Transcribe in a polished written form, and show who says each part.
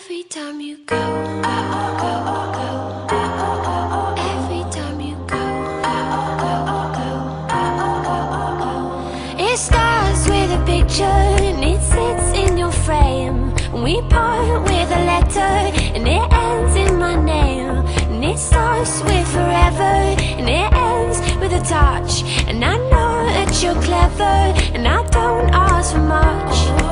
Speaker 1: Every time you go, go, go, go. Every time you go, go, go, go, go. It starts with a picture and it sits in your frame. We part with a letter and it ends in my name. And it starts with forever and it ends with a touch. And I know that you're clever and I don't ask for much.